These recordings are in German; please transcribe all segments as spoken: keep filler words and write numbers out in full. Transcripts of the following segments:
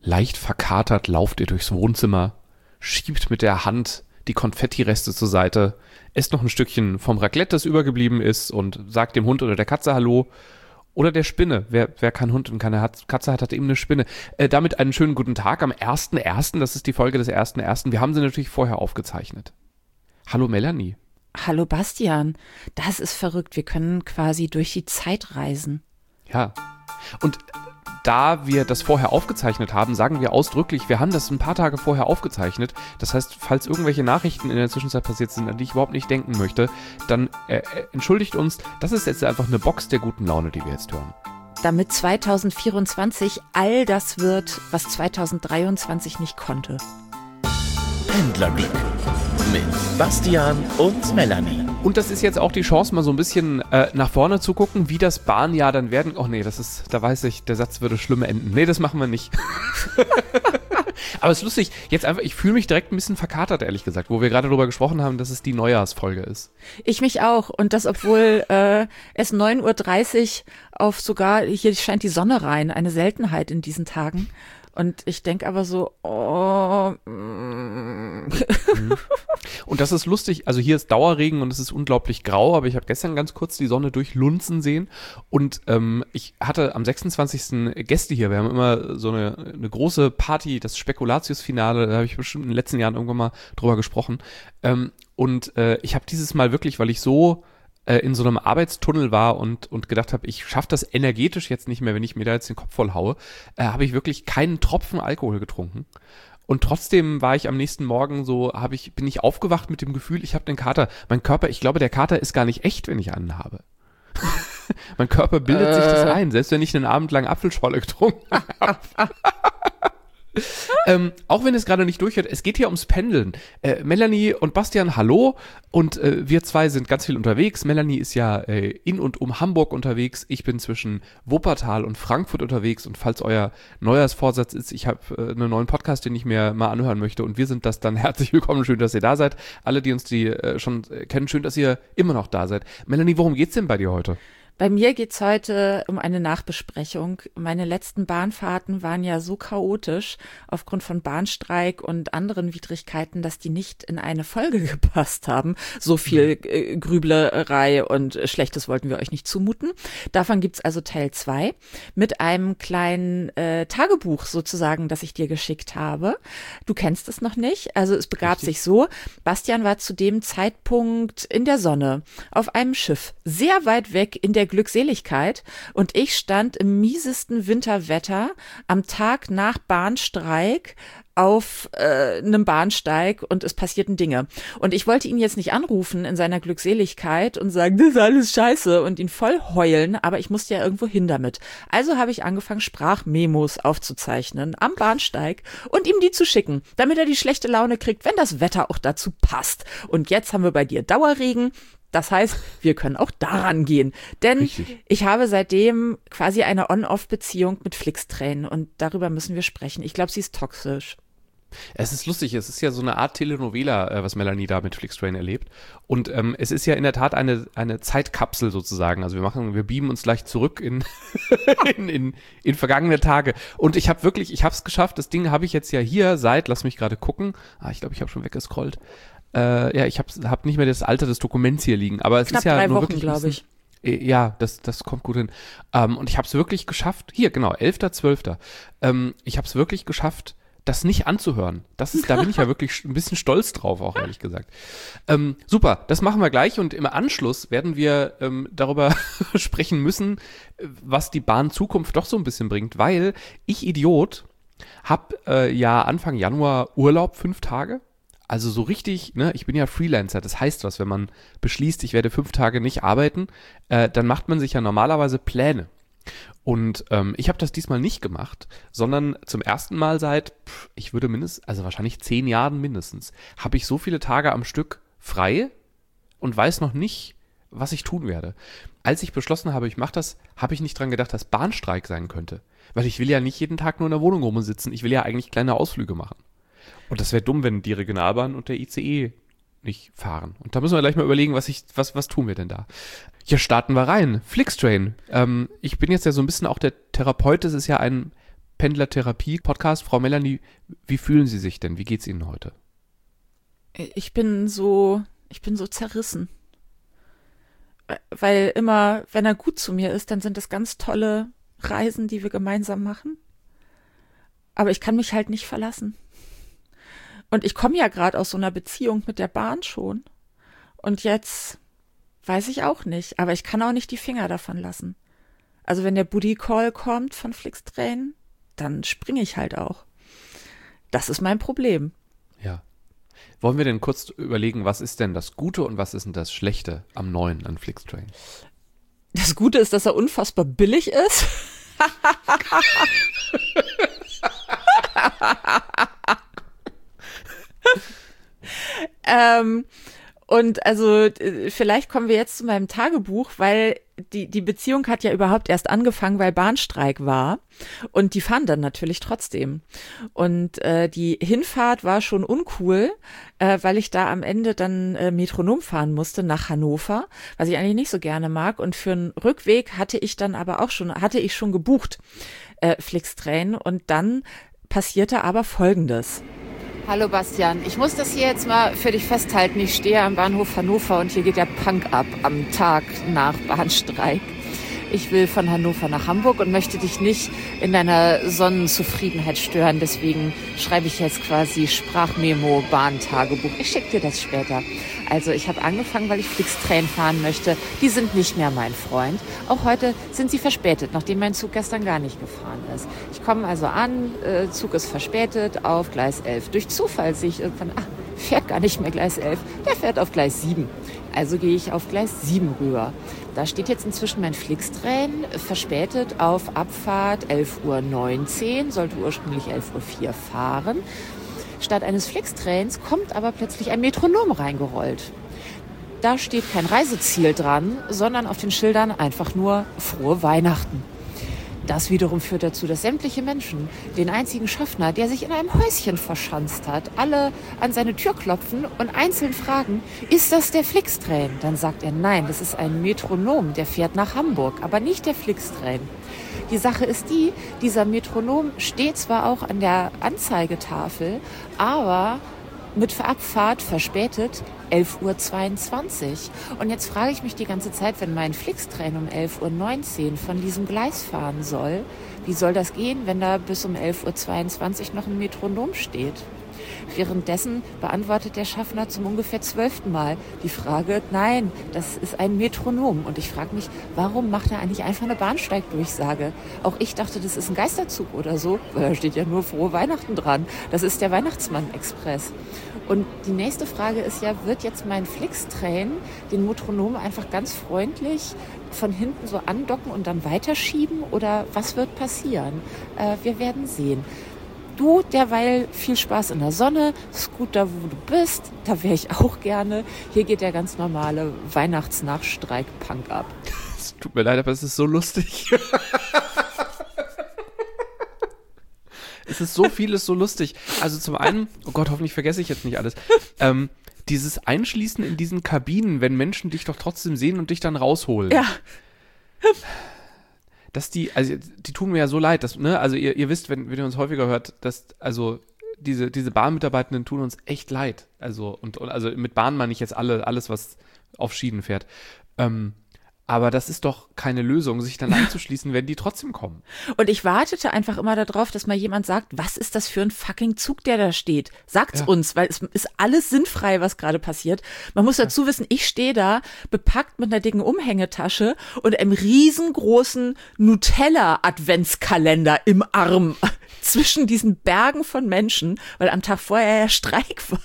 Leicht verkatert lauft ihr durchs Wohnzimmer, schiebt mit der Hand die Konfettireste zur Seite, esst noch ein Stückchen vom Raclette, das übergeblieben ist, und sagt dem Hund oder der Katze Hallo. Oder der Spinne. Wer, wer keinen Hund und keine Katze hat, hat eben eine Spinne. Äh, damit einen schönen guten Tag am ersten ersten. Das ist die Folge des ersten ersten. Wir haben sie natürlich vorher aufgezeichnet. Hallo Melanie. Hallo Bastian. Das ist verrückt. Wir können quasi durch die Zeit reisen. Ja. Und da wir das vorher aufgezeichnet haben, sagen wir ausdrücklich, wir haben das ein paar Tage vorher aufgezeichnet. Das heißt, falls irgendwelche Nachrichten in der Zwischenzeit passiert sind, an die ich überhaupt nicht denken möchte, dann äh, entschuldigt uns. Das ist jetzt einfach eine Box der guten Laune, die wir jetzt hören. Damit zwanzig vierundzwanzig all das wird, was zwanzig dreiundzwanzig nicht konnte. Pendlerglück mit Bastian und Melanie. Und das ist jetzt auch die Chance, mal so ein bisschen äh, nach vorne zu gucken, wie das Bahnjahr dann werden. Oh nee, das ist, da weiß ich, der Satz würde schlimm enden. Nee, das machen wir nicht. Aber es ist lustig, jetzt einfach, ich fühle mich direkt ein bisschen verkatert, ehrlich gesagt, wo wir gerade darüber gesprochen haben, dass es die Neujahrsfolge ist. Ich mich auch. Und das, obwohl äh, es neun Uhr dreißig auf sogar, hier scheint die Sonne rein, eine Seltenheit in diesen Tagen. Und ich denke aber so, oh. Mm. Und das ist lustig, also hier ist Dauerregen und es ist unglaublich grau, aber ich habe gestern ganz kurz die Sonne durchlunzen sehen und ähm, ich hatte am sechsundzwanzigsten Gäste hier. Wir haben immer so eine, eine große Party, das Spekulatius-Finale, da habe ich bestimmt in den letzten Jahren irgendwann mal drüber gesprochen. Ähm, und äh, ich habe dieses Mal wirklich, weil ich so in so einem Arbeitstunnel war und, und gedacht habe, ich schaffe das energetisch jetzt nicht mehr, wenn ich mir da jetzt den Kopf voll haue, äh, habe ich wirklich keinen Tropfen Alkohol getrunken. Und trotzdem war ich am nächsten Morgen so, habe ich, bin ich aufgewacht mit dem Gefühl, ich habe den Kater. Mein Körper, ich glaube, der Kater ist gar nicht echt, wenn ich einen habe. Mein Körper bildet äh. sich das ein, selbst wenn ich einen Abend lang Apfelschorle getrunken habe. ähm, auch wenn es gerade nicht durchhört, es geht hier ums Pendeln. Äh, Melanie und Bastian, hallo. Und äh, wir zwei sind ganz viel unterwegs. Melanie ist ja äh, in und um Hamburg unterwegs. Ich bin zwischen Wuppertal und Frankfurt unterwegs. Und falls euer Neujahrsvorsatz ist, ich habe äh, einen neuen Podcast, den ich mir mal anhören möchte. Und wir sind das dann. Herzlich willkommen. Schön, dass ihr da seid. Alle, die uns die äh, schon äh, kennen, schön, dass ihr immer noch da seid. Melanie, worum geht's denn bei dir heute? Bei mir geht's heute um eine Nachbesprechung. Meine letzten Bahnfahrten waren ja so chaotisch aufgrund von Bahnstreik und anderen Widrigkeiten, dass die nicht in eine Folge gepasst haben. So viel äh, Grüblerei und Schlechtes wollten wir euch nicht zumuten. Davon gibt's also Teil zwei mit einem kleinen äh, Tagebuch sozusagen, das ich dir geschickt habe. Du kennst es noch nicht. Also es begab Richtig. sich so, Bastian war zu dem Zeitpunkt in der Sonne auf einem Schiff, sehr weit weg in der Glückseligkeit, und ich stand im miesesten Winterwetter am Tag nach Bahnstreik auf äh, einem Bahnsteig und es passierten Dinge. Und ich wollte ihn jetzt nicht anrufen in seiner Glückseligkeit und sagen, das ist alles scheiße, und ihn voll heulen, aber ich musste ja irgendwo hin damit. Also habe ich angefangen, Sprachmemos aufzuzeichnen am Bahnsteig und ihm die zu schicken, damit er die schlechte Laune kriegt, wenn das Wetter auch dazu passt. Und jetzt haben wir bei dir Dauerregen. Das heißt, wir können auch daran gehen. Denn Richtig. ich habe seitdem quasi eine On-Off-Beziehung mit Flixtrain und darüber müssen wir sprechen. Ich glaube, sie ist toxisch. Es ist lustig, es ist ja so eine Art Telenovela, äh, was Melanie da mit Flixtrain erlebt. Und ähm, es ist ja in der Tat eine, eine Zeitkapsel sozusagen. Also wir machen, wir beamen uns gleich zurück in, in, in, in vergangene Tage. Und ich habe wirklich, ich habe es geschafft. Das Ding habe ich jetzt ja hier seit, lass mich gerade gucken. Ah, ich glaube, ich habe schon weggescrollt. Äh, ja, ich habe hab nicht mehr das Alter des Dokuments hier liegen, aber es Knapp ist ja drei nur Wochen, wirklich glaube ich. Äh, ja, das das kommt gut hin. Ähm, und ich habe es wirklich geschafft. Hier genau, elfter zwölfter Ähm, ich habe es wirklich geschafft, das nicht anzuhören. Das ist, da bin ich ja wirklich ein bisschen stolz drauf, auch ehrlich gesagt. Ähm, super, das machen wir gleich, und im Anschluss werden wir ähm, darüber sprechen müssen, was die Bahn Zukunft doch so ein bisschen bringt, weil ich Idiot habe äh, ja Anfang Januar Urlaub, fünf Tage. Also so richtig, ne, ich bin ja Freelancer, das heißt was, wenn man beschließt, ich werde fünf Tage nicht arbeiten, äh, dann macht man sich ja normalerweise Pläne. Und ähm, ich habe das diesmal nicht gemacht, sondern zum ersten Mal seit, pff, ich würde mindestens, also wahrscheinlich zehn Jahren mindestens, habe ich so viele Tage am Stück frei und weiß noch nicht, was ich tun werde. Als ich beschlossen habe, ich mache das, habe ich nicht dran gedacht, dass Bahnstreik sein könnte. Weil ich will ja nicht jeden Tag nur in der Wohnung rumsitzen, ich will ja eigentlich kleine Ausflüge machen. Und das wäre dumm, wenn die Regionalbahn und der I C E nicht fahren. Und da müssen wir gleich mal überlegen, was ich, was, was tun wir denn da? Hier starten wir rein. Flixtrain. Ähm, ich bin jetzt ja so ein bisschen auch der Therapeut. Das ist ja ein Pendlertherapie-Podcast. Frau Melanie, wie fühlen Sie sich denn? Wie geht's Ihnen heute? Ich bin so, ich bin so zerrissen. Weil immer, wenn er gut zu mir ist, dann sind das ganz tolle Reisen, die wir gemeinsam machen. Aber ich kann mich halt nicht verlassen. Und ich komme ja gerade aus so einer Beziehung mit der Bahn schon. Und jetzt weiß ich auch nicht. Aber ich kann auch nicht die Finger davon lassen. Also wenn der Booty Call kommt von Flixtrain, dann springe ich halt auch. Das ist mein Problem. Ja. Wollen wir denn kurz überlegen, was ist denn das Gute und was ist denn das Schlechte am Neuen an Flixtrain? Das Gute ist, dass er unfassbar billig ist. ähm, und also vielleicht kommen wir jetzt zu meinem Tagebuch, weil die, die Beziehung hat ja überhaupt erst angefangen, weil Bahnstreik war und die fahren dann natürlich trotzdem. Und äh, die Hinfahrt war schon uncool, äh, weil ich da am Ende dann äh, Metronom fahren musste nach Hannover, was ich eigentlich nicht so gerne mag. Und für einen Rückweg hatte ich dann aber auch schon, hatte ich schon gebucht, äh, Flixtrain. Und dann passierte aber Folgendes. Hallo Bastian, ich muss das hier jetzt mal für dich festhalten. Ich stehe am Bahnhof Hannover und hier geht der Punk ab am Tag nach Bahnstreik. Ich will von Hannover nach Hamburg und möchte dich nicht in deiner Sonnenzufriedenheit stören. Deswegen schreibe ich jetzt quasi Sprachmemo, Bahntagebuch. Ich schicke dir das später. Also ich habe angefangen, weil ich Flixtrain fahren möchte. Die sind nicht mehr mein Freund. Auch heute sind sie verspätet, nachdem mein Zug gestern gar nicht gefahren ist. Ich komme also an, äh, Zug ist verspätet auf Gleis elf. Durch Zufall sehe ich irgendwann, ah, fährt gar nicht mehr Gleis elf, der fährt auf Gleis sieben. Also gehe ich auf Gleis sieben rüber. Da steht jetzt inzwischen mein Flixtrain, verspätet auf Abfahrt elf Uhr neunzehn, sollte ursprünglich elf Uhr vier fahren. Statt eines Flixtrains kommt aber plötzlich ein Metronom reingerollt. Da steht kein Reiseziel dran, sondern auf den Schildern einfach nur Frohe Weihnachten. Das wiederum führt dazu, dass sämtliche Menschen den einzigen Schaffner, der sich in einem Häuschen verschanzt hat, alle an seine Tür klopfen und einzeln fragen, ist das der Flixtrain? Dann sagt er, nein, das ist ein Metronom, der fährt nach Hamburg, aber nicht der Flixtrain. Die Sache ist die, dieser Metronom steht zwar auch an der Anzeigetafel, aber mit Abfahrt verspätet elf Uhr zweiundzwanzig. Und jetzt frage ich mich die ganze Zeit, wenn mein Flixtrain um elf Uhr neunzehn von diesem Gleis fahren soll, wie soll das gehen, wenn da bis um elf Uhr zweiundzwanzig noch ein Metronom steht? Währenddessen beantwortet der Schaffner zum ungefähr zwölften Mal die Frage, nein, das ist ein Metronom. Und ich frage mich, warum macht er eigentlich einfach eine Bahnsteigdurchsage? Auch ich dachte, das ist ein Geisterzug oder so, weil da steht ja nur Frohe Weihnachten dran. Das ist der Weihnachtsmann-Express. Und die nächste Frage ist ja, wird jetzt mein Flixtrain den Metronom einfach ganz freundlich von hinten so andocken und dann weiterschieben? Oder was wird passieren? Äh, wir werden sehen. Du, derweil viel Spaß in der Sonne, ist gut da, wo du bist, da wäre ich auch gerne. Hier geht der ganz normale Weihnachtsnachstreik-Punk ab. Es tut mir leid, aber es ist so lustig. Es ist so vieles so lustig. Also zum einen, oh Gott, hoffentlich vergesse ich jetzt nicht alles, ähm, dieses Einschließen in diesen Kabinen, wenn Menschen dich doch trotzdem sehen und dich dann rausholen. Ja. Dass die, also die tun mir ja so leid, dass, ne, also ihr, ihr wisst, wenn, wenn ihr uns häufiger hört, dass, also diese, diese Bahnmitarbeitenden tun uns echt leid. Also, und, und also mit Bahn meine ich jetzt alle, alles, was auf Schienen fährt. Ähm, aber das ist doch keine Lösung, sich dann einzuschließen, wenn die trotzdem kommen. Und ich wartete einfach immer darauf, dass mal jemand sagt, was ist das für ein fucking Zug, der da steht? Sagt's Ja. uns, weil es ist alles sinnfrei, was gerade passiert. Man muss dazu wissen, ich stehe da, bepackt mit einer dicken Umhängetasche und einem riesengroßen Nutella-Adventskalender im Arm zwischen diesen Bergen von Menschen, weil am Tag vorher ja Streik war.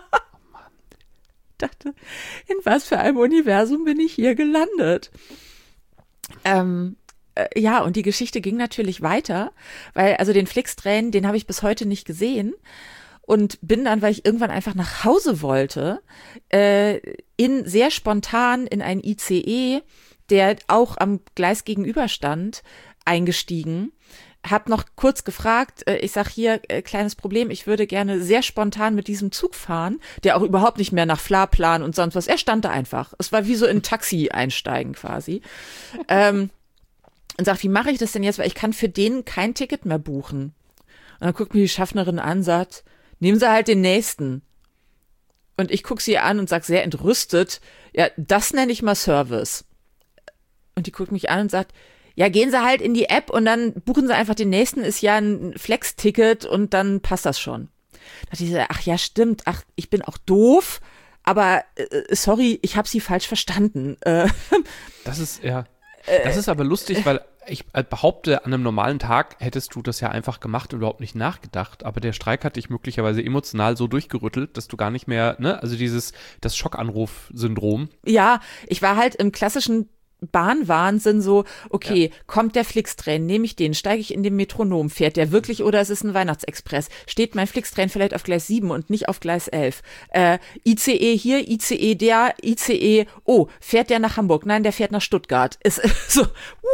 Dachte, in was für einem Universum bin ich hier gelandet? Ähm, äh, ja, und die Geschichte ging natürlich weiter, weil also den Flixtrain, den habe ich bis heute nicht gesehen und bin dann, weil ich irgendwann einfach nach Hause wollte, äh, in sehr spontan in ein I C E, der auch am Gleis gegenüber stand, eingestiegen. Hab noch kurz gefragt, äh, ich sag hier, äh, kleines Problem, ich würde gerne sehr spontan mit diesem Zug fahren, der auch überhaupt nicht mehr nach Fahrplan und sonst was, er stand da einfach. Es war wie so in ein Taxi einsteigen quasi. ähm, und sagt, wie mache ich das denn jetzt, weil ich kann für den kein Ticket mehr buchen. Und dann guckt mir die Schaffnerin an und sagt, nehmen Sie halt den nächsten. Und ich gucke sie an und sage sehr entrüstet, ja, das nenne ich mal Service. Und die guckt mich an und sagt, ja, gehen Sie halt in die App und dann buchen Sie einfach den nächsten, ist ja ein Flex-Ticket und dann passt das schon. Da dachte ich so, ach ja, stimmt, ach, ich bin auch doof, aber äh, sorry, ich habe Sie falsch verstanden. Äh, das ist, ja, das ist aber lustig, weil ich behaupte, an einem normalen Tag hättest du das ja einfach gemacht und überhaupt nicht nachgedacht, aber der Streik hat dich möglicherweise emotional so durchgerüttelt, dass du gar nicht mehr, ne, also dieses, das Schockanruf-Syndrom. Ja, ich war halt im klassischen Bahnwahnsinn so, okay, ja. Kommt der Flixtrain, nehme ich den, steige ich in den Metronom, fährt der wirklich oder ist es ein Weihnachtsexpress? Steht mein Flixtrain vielleicht auf Gleis sieben und nicht auf Gleis elf? Äh, I C E hier, I C E der, I C E, oh, fährt der nach Hamburg? Nein, der fährt nach Stuttgart. Ist so,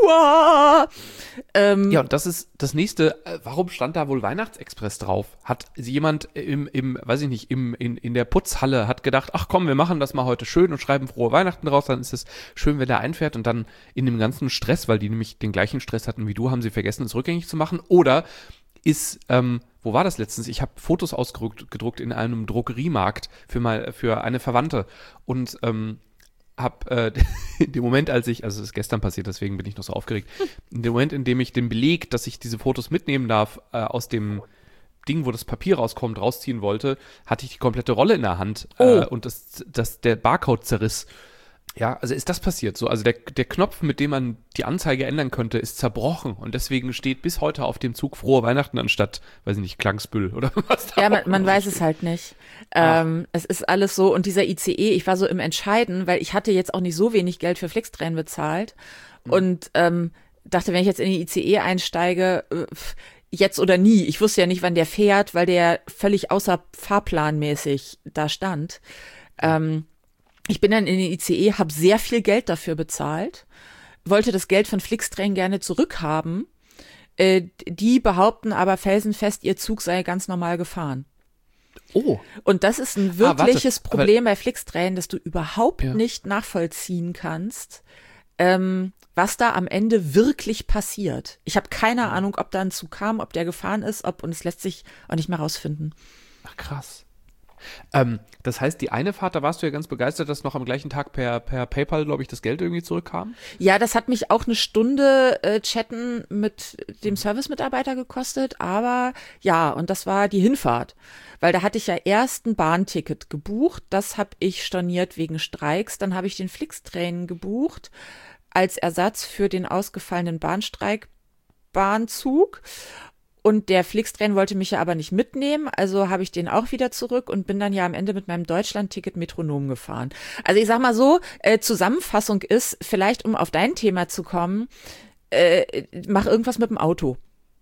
wow. Ähm, ja, und das ist das nächste, warum stand da wohl Weihnachtsexpress drauf? Hat jemand im, im weiß ich nicht, im, in, in der Putzhalle hat gedacht, ach komm, wir machen das mal heute schön und schreiben frohe Weihnachten draus, dann ist es schön, wenn der einfährt. Und dann in dem ganzen Stress, weil die nämlich den gleichen Stress hatten wie du, haben sie vergessen, es rückgängig zu machen. Oder ist, ähm, wo war das letztens? Ich habe Fotos ausgedruckt gedruckt in einem Drogeriemarkt für mal für eine Verwandte und ähm, habe äh, in dem Moment, als ich, also es ist gestern passiert, deswegen bin ich noch so aufgeregt, in dem Moment, in dem ich den Beleg, dass ich diese Fotos mitnehmen darf, äh, aus dem Ding, wo das Papier rauskommt, rausziehen wollte, hatte ich die komplette Rolle in der Hand äh, oh. und das, das, der Barcode zerriss. Ja, also ist das passiert so. Also der, der Knopf, mit dem man die Anzeige ändern könnte, ist zerbrochen und deswegen steht bis heute auf dem Zug Frohe Weihnachten anstatt, weiß ich nicht, Klangsbüll oder was da. Ja, man, man weiß es halt nicht. Ähm, es ist alles so und dieser I C E, ich war so im Entscheiden, weil ich hatte jetzt auch nicht so wenig Geld für Flixtrain bezahlt mhm. und ähm, dachte, wenn ich jetzt in die I C E einsteige, äh, jetzt oder nie. Ich wusste ja nicht, wann der fährt, weil der völlig außer fahrplanmäßig da stand. Ähm, Ich bin dann in den I C E, habe sehr viel Geld dafür bezahlt, wollte das Geld von Flixtrain gerne zurückhaben. Äh, die behaupten aber felsenfest, ihr Zug sei ganz normal gefahren. Oh. Und das ist ein wirkliches ah, warte, Problem bei Flixtrain, dass du überhaupt ja. nicht nachvollziehen kannst, ähm, was da am Ende wirklich passiert. Ich habe keine mhm. Ahnung, ob da ein Zug kam, ob der gefahren ist, ob und es lässt sich auch nicht mehr rausfinden. Ach, krass. Ähm, das heißt, die eine Fahrt, da warst du ja ganz begeistert, dass noch am gleichen Tag per, per PayPal, glaube ich, das Geld irgendwie zurückkam? Ja, das hat mich auch eine Stunde äh, Chatten mit dem Servicemitarbeiter gekostet, aber ja, und das war die Hinfahrt, weil da hatte ich ja erst ein Bahnticket gebucht, das habe ich storniert wegen Streiks, dann habe ich den Flixtrain gebucht als Ersatz für den ausgefallenen Bahnstreik-Bahnzug. Und der Flixtrain wollte mich ja aber nicht mitnehmen, also habe ich den auch wieder zurück und bin dann ja am Ende mit meinem Deutschland-Ticket Metronom gefahren. Also ich sag mal so, äh, Zusammenfassung ist, vielleicht um auf dein Thema zu kommen, äh, mach irgendwas mit dem Auto.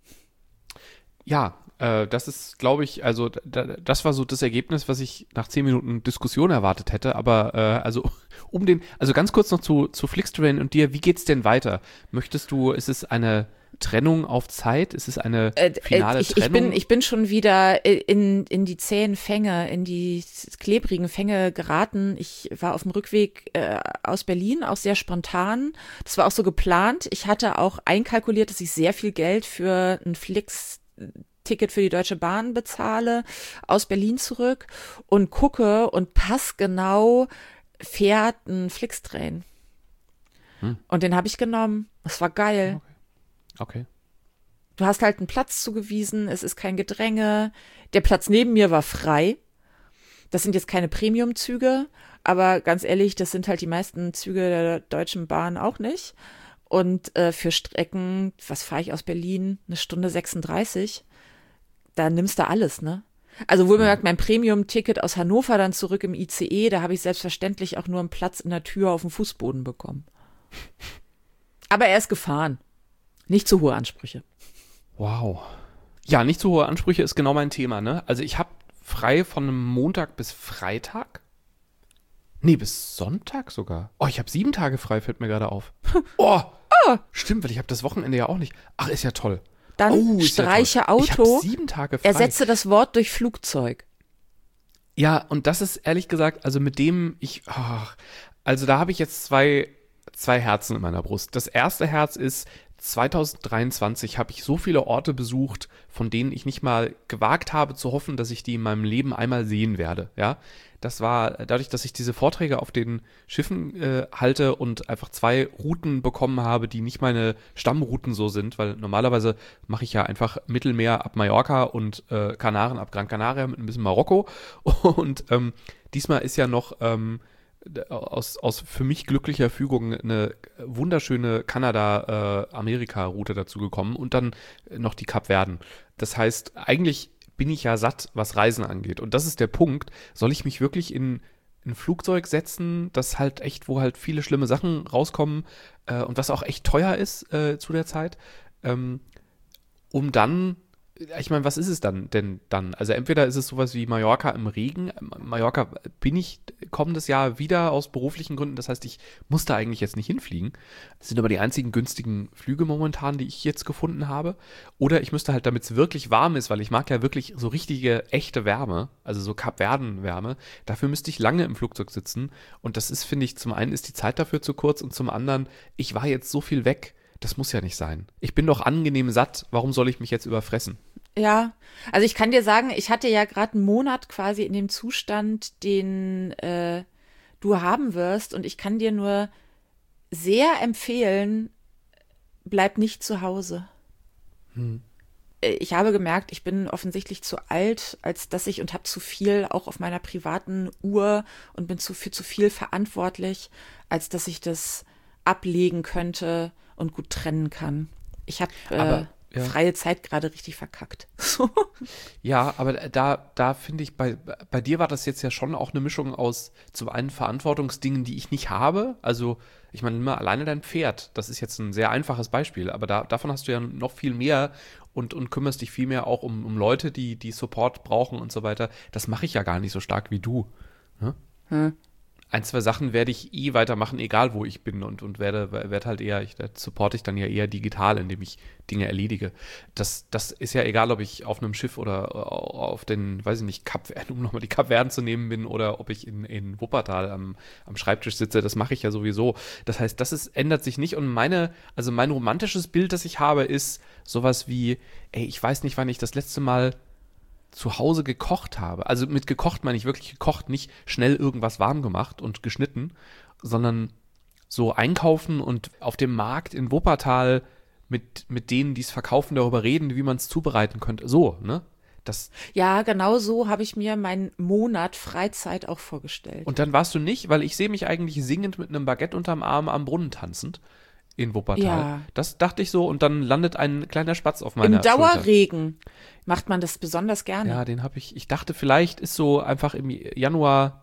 Ja, äh, das ist, glaube ich, also da, das war so das Ergebnis, was ich nach zehn Minuten Diskussion erwartet hätte, aber äh, also um den, also ganz kurz noch zu, zu Flixtrain und dir, wie geht's denn weiter? Möchtest du, ist es eine Trennung auf Zeit? Ist es eine finale äh, ich, Trennung? Ich bin, ich bin schon wieder in, in die zähen Fänge, in die klebrigen Fänge geraten. Ich war auf dem Rückweg äh, aus Berlin, auch sehr spontan. Das war auch so geplant. Ich hatte auch einkalkuliert, dass ich sehr viel Geld für ein Flix-Ticket für die Deutsche Bahn bezahle, aus Berlin zurück und gucke und passgenau fährt ein Flixtrain. Hm. Und den habe ich genommen. Das war geil. Okay. Okay. Du hast halt einen Platz zugewiesen, es ist kein Gedränge. Der Platz neben mir war frei. Das sind jetzt keine Premium-Züge, aber ganz ehrlich, das sind halt die meisten Züge der Deutschen Bahn auch nicht. Und äh, für Strecken, was fahre ich aus Berlin? Eine Stunde sechsunddreißig. Da nimmst du alles, ne? Also wohl bemerkt, mein Premium-Ticket aus Hannover dann zurück im I C E, da habe ich selbstverständlich auch nur einen Platz in der Tür auf dem Fußboden bekommen. Aber er ist gefahren. Nicht zu hohe Ansprüche. Wow. Ja, nicht zu hohe Ansprüche ist genau mein Thema, ne? Also ich habe frei von einem Montag bis Freitag. Nee, bis Sonntag sogar. Oh, ich habe sieben Tage frei, fällt mir gerade auf. Oh, oh. Stimmt, weil ich habe das Wochenende ja auch nicht. Ach, ist ja toll. Dann oh, streiche ja Auto, ich hab sieben Tage frei. Ersetze das Wort durch Flugzeug. Ja, und das ist ehrlich gesagt, also mit dem ich, oh, also da habe ich jetzt zwei, zwei Herzen in meiner Brust. Das erste Herz ist, zwanzig dreiundzwanzig habe ich so viele Orte besucht, von denen ich nicht mal gewagt habe zu hoffen, dass ich die in meinem Leben einmal sehen werde. Ja, das war dadurch, dass ich diese Vorträge auf den Schiffen äh, halte und einfach zwei Routen bekommen habe, die nicht meine Stammrouten so sind, weil normalerweise mache ich ja einfach Mittelmeer ab Mallorca und äh, Kanaren ab Gran Canaria mit ein bisschen Marokko. Und ähm, diesmal ist ja noch ähm, aus, aus für mich glücklicher Fügung eine wunderschöne Kanada-Amerika-Route dazu gekommen und dann noch die Kapverden. Das heißt, eigentlich bin ich ja satt, was Reisen angeht. Und das ist der Punkt. Soll ich mich wirklich in ein Flugzeug setzen, das halt echt, wo halt viele schlimme Sachen rauskommen äh, und was auch echt teuer ist äh, zu der Zeit, ähm, um dann ich meine, was ist es dann denn dann? Also entweder ist es sowas wie Mallorca im Regen. Mallorca bin ich kommendes Jahr wieder aus beruflichen Gründen. Das heißt, ich muss da eigentlich jetzt nicht hinfliegen. Das sind aber die einzigen günstigen Flüge momentan, die ich jetzt gefunden habe. Oder ich müsste halt, damit es wirklich warm ist, weil ich mag ja wirklich so richtige, echte Wärme, also so Kapverden-Wärme. Dafür müsste ich lange im Flugzeug sitzen. Und das ist, finde ich, zum einen ist die Zeit dafür zu kurz und zum anderen, ich war jetzt so viel weg. Das muss ja nicht sein. Ich bin doch angenehm satt. Warum soll ich mich jetzt überfressen? Ja, also ich kann dir sagen, ich hatte ja gerade einen Monat quasi in dem Zustand, den äh, du haben wirst. Und ich kann dir nur sehr empfehlen, bleib nicht zu Hause. Hm. Ich habe gemerkt, ich bin offensichtlich zu alt, als dass ich und habe zu viel auch auf meiner privaten Uhr und bin zu, für zu viel verantwortlich, als dass ich das ablegen könnte und gut trennen kann. Ich habe äh, ja. freie Zeit gerade richtig verkackt. So. Ja, aber da, da finde ich, bei, bei dir war das jetzt ja schon auch eine Mischung aus zum einen Verantwortungsdingen, die ich nicht habe. Also, ich meine, immer alleine dein Pferd. Das ist jetzt ein sehr einfaches Beispiel, aber da, davon hast du ja noch viel mehr und, und kümmerst dich viel mehr auch um, um Leute, die, die Support brauchen und so weiter. Das mache ich ja gar nicht so stark wie du. Ne? Hm. Ein, zwei Sachen werde ich eh weitermachen, egal wo ich bin und, und werde, werde halt eher, ich, da supporte ich dann ja eher digital, indem ich Dinge erledige. Das, das ist ja egal, ob ich auf einem Schiff oder auf den, weiß ich nicht, Kapverden, um nochmal die Kapverden zu nehmen bin oder ob ich in, in Wuppertal am, am Schreibtisch sitze, das mache ich ja sowieso. Das heißt, das ist, ändert sich nicht und meine, also mein romantisches Bild, das ich habe, ist sowas wie, ey, ich weiß nicht, wann ich das letzte Mal zu Hause gekocht habe. Also mit gekocht meine ich wirklich gekocht, nicht schnell irgendwas warm gemacht und geschnitten, sondern so einkaufen und auf dem Markt in Wuppertal mit, mit denen, die es verkaufen, darüber reden, wie man es zubereiten könnte. So, ne? Das ja, genau so habe ich mir meinen Monat Freizeit auch vorgestellt. Und dann warst du nicht, weil ich sehe mich eigentlich singend mit einem Baguette unterm Arm am Brunnen tanzend in Wuppertal. Ja. Das dachte ich so und dann landet ein kleiner Spatz auf meiner Schulter. Im Dauerregen macht man das besonders gerne. Ja, den habe ich, ich dachte vielleicht ist so einfach im Januar,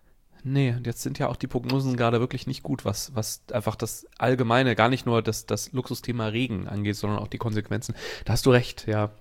nee, jetzt sind ja auch die Prognosen gerade wirklich nicht gut, was, was einfach das Allgemeine, gar nicht nur das, das Luxusthema Regen angeht, sondern auch die Konsequenzen. Da hast du recht, ja.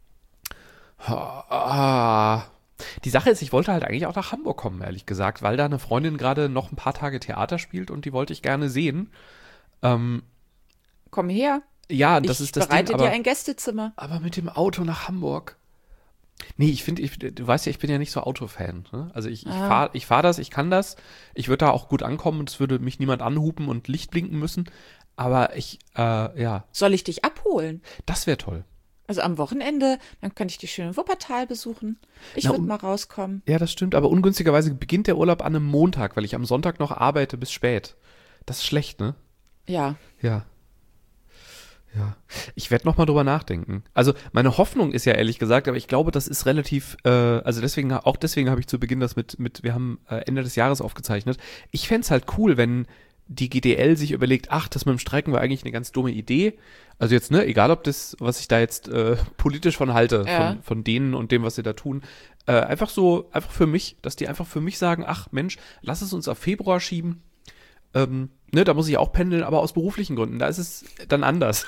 Die Sache ist, ich wollte halt eigentlich auch nach Hamburg kommen, ehrlich gesagt, weil da eine Freundin gerade noch ein paar Tage Theater spielt und die wollte ich gerne sehen. Ähm, Komm her. Ja, das ich ist das bereite Ding, aber, dir ein Gästezimmer. Aber mit dem Auto nach Hamburg. Nee, ich finde, ich, du weißt ja, ich bin ja nicht so Autofan. Ne? Also ich, ich ah. fahre ich fahr das, ich kann das. Ich würde da auch gut ankommen und es würde mich niemand anhupen und Licht blinken müssen. Aber ich, äh, ja. Soll ich dich abholen? Das wäre toll. Also am Wochenende, dann kann ich dich schön in Wuppertal besuchen. Ich würde mal rauskommen. Ja, das stimmt. Aber ungünstigerweise beginnt der Urlaub an einem Montag, weil ich am Sonntag noch arbeite bis spät. Das ist schlecht, ne? Ja. Ja. Ja. Ich werde nochmal drüber nachdenken. Also meine Hoffnung ist ja ehrlich gesagt, aber ich glaube, das ist relativ, äh, also deswegen, auch deswegen habe ich zu Beginn das mit, mit wir haben äh, Ende des Jahres aufgezeichnet. Ich fände es halt cool, wenn die G D L sich überlegt, ach, das mit dem Streiken war eigentlich eine ganz dumme Idee. Also jetzt, ne, egal ob das, was ich da jetzt äh, politisch von halte, ja. von, von denen und dem, was sie da tun, äh, einfach so, einfach für mich, dass die einfach für mich sagen, ach Mensch, lass es uns auf Februar schieben. Ähm, ne, da muss ich auch pendeln, aber aus beruflichen Gründen. Da ist es dann anders.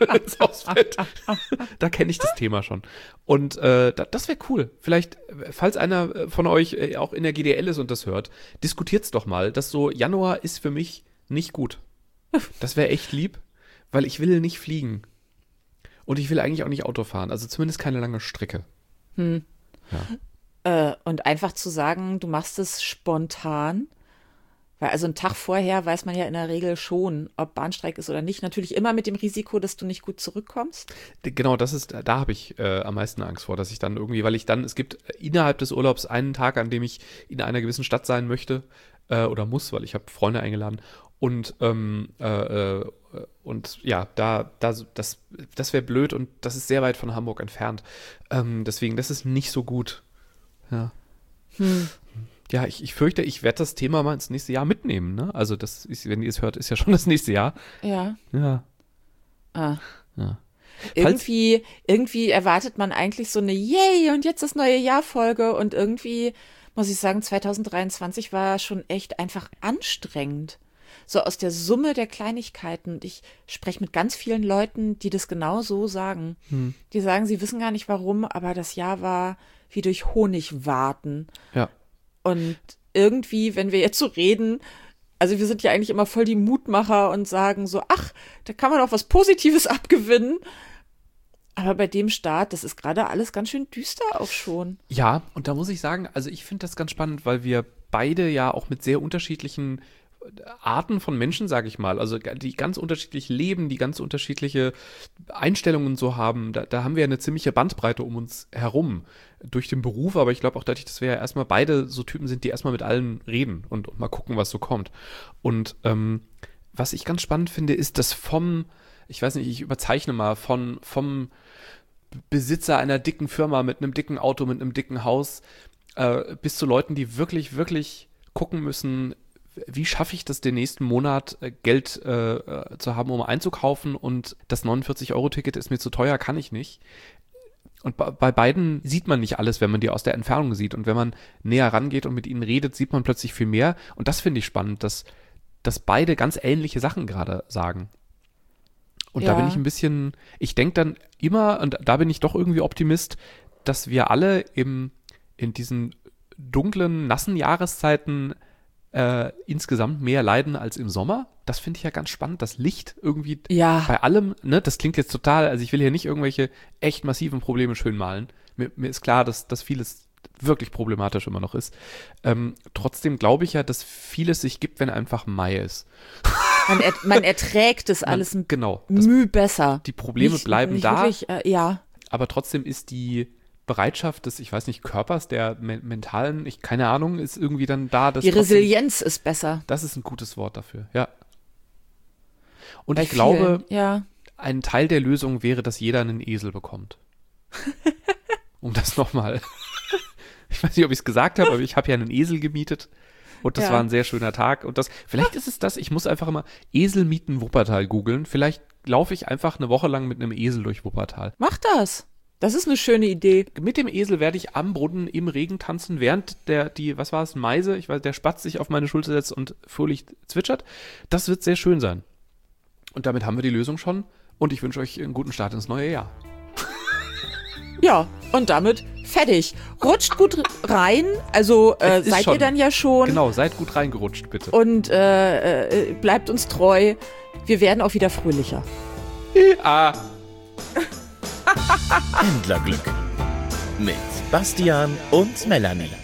Da kenne ich das Thema schon. Und äh, da, das wäre cool. Vielleicht, falls einer von euch äh, auch in der G D L ist und das hört, diskutiert's doch mal, dass so Januar ist für mich nicht gut. Das wäre echt lieb, weil ich will nicht fliegen. Und ich will eigentlich auch nicht Auto fahren. Also zumindest keine lange Strecke. Hm. Ja. Äh, und einfach zu sagen, du machst es spontan. Weil also einen Tag vorher weiß man ja in der Regel schon, ob Bahnstreik ist oder nicht. Natürlich immer mit dem Risiko, dass du nicht gut zurückkommst. Genau, das ist, da habe ich äh, am meisten Angst vor, dass ich dann irgendwie, weil ich dann, es gibt innerhalb des Urlaubs einen Tag, an dem ich in einer gewissen Stadt sein möchte äh, oder muss, weil ich habe Freunde eingeladen. Und ähm, äh, äh, und ja, da, da das, das wäre blöd und das ist sehr weit von Hamburg entfernt. Ähm, deswegen, das ist nicht so gut. Ja. Hm. Ja, ich, ich fürchte, ich werde das Thema mal ins nächste Jahr mitnehmen. Ne? Also das ist, wenn ihr es hört, ist ja schon das nächste Jahr. Ja. Ja. Ah. Ja. Irgendwie, irgendwie erwartet man eigentlich so eine Yay und jetzt das neue Jahr-Folge und irgendwie, muss ich sagen, zwanzig dreiundzwanzig war schon echt einfach anstrengend. So aus der Summe der Kleinigkeiten. Und ich spreche mit ganz vielen Leuten, die das genau so sagen. Hm. Die sagen, sie wissen gar nicht warum, aber das Jahr war wie durch Honig warten. Ja. Und irgendwie, wenn wir jetzt so reden, also wir sind ja eigentlich immer voll die Mutmacher und sagen so, ach, da kann man auch was Positives abgewinnen. Aber bei dem Start, das ist gerade alles ganz schön düster auch schon. Ja, und da muss ich sagen, also ich finde das ganz spannend, weil wir beide ja auch mit sehr unterschiedlichen Arten von Menschen, sage ich mal, also die ganz unterschiedlich leben, die ganz unterschiedliche Einstellungen so haben, da, da haben wir eine ziemliche Bandbreite um uns herum durch den Beruf, aber ich glaube auch dadurch, dass wir ja erstmal beide so Typen sind, die erstmal mit allen reden und, und mal gucken, was so kommt. Und ähm, was ich ganz spannend finde, ist, dass vom, ich weiß nicht, ich überzeichne mal, von, vom Besitzer einer dicken Firma mit einem dicken Auto, mit einem dicken Haus, äh, bis zu Leuten, die wirklich, wirklich gucken müssen, wie schaffe ich das, den nächsten Monat äh, Geld äh, zu haben, um einzukaufen und das neunundvierzig-Euro-Ticket ist mir zu teuer, kann ich nicht. Und bei, bei beiden sieht man nicht alles, wenn man die aus der Entfernung sieht. Und wenn man näher rangeht und mit ihnen redet, sieht man plötzlich viel mehr. Und das finde ich spannend, dass, dass beide ganz ähnliche Sachen gerade sagen. Und Ja. da bin ich ein bisschen, ich denke dann immer, und da bin ich doch irgendwie Optimist, dass wir alle im, in diesen dunklen, nassen Jahreszeiten Äh, insgesamt mehr leiden als im Sommer. Das finde ich ja ganz spannend, das Licht irgendwie Ja. bei allem, ne, das klingt jetzt total, also ich will hier nicht irgendwelche echt massiven Probleme schön malen. Mir, mir ist klar, dass, dass vieles wirklich problematisch immer noch ist. Ähm, trotzdem glaube ich ja, dass vieles sich gibt, wenn einfach Mai ist. Man, er, man erträgt es Man- alles ein genau. Das, Mühe besser. die Probleme Nicht- bleiben nicht da, Wirklich, äh, ja. aber trotzdem ist die Bereitschaft des, ich weiß nicht, Körpers, der me- mentalen, ich keine Ahnung, ist irgendwie dann da. Dass Die trotzdem- Resilienz ist besser. Das ist ein gutes Wort dafür, ja. Und Bei ich glaube, vielen, ja. ein Teil der Lösung wäre, dass jeder einen Esel bekommt. Um das nochmal. Ich weiß nicht, ob ich es gesagt habe, aber ich habe ja einen Esel gemietet. Und das Ja. war ein sehr schöner Tag. Und das, vielleicht ist es das, ich muss einfach immer Esel mieten Wuppertal googeln. Vielleicht laufe ich einfach eine Woche lang mit einem Esel durch Wuppertal. Mach das. Das ist eine schöne Idee. Mit dem Esel werde ich am Brunnen im Regen tanzen, während der, die, was war es, Meise, ich weiß, der Spatz sich auf meine Schulter setzt und fröhlich zwitschert. Das wird sehr schön sein. Und damit haben wir die Lösung schon. Und ich wünsche euch einen guten Start ins neue Jahr. Ja, und damit fertig. Rutscht gut rein. Also äh, Es ist seid schon. ihr dann ja schon. Genau, seid gut reingerutscht, bitte. Und äh, äh, bleibt uns treu. Wir werden auch wieder fröhlicher. Ah. Händlerglück mit Bastian und Melanie.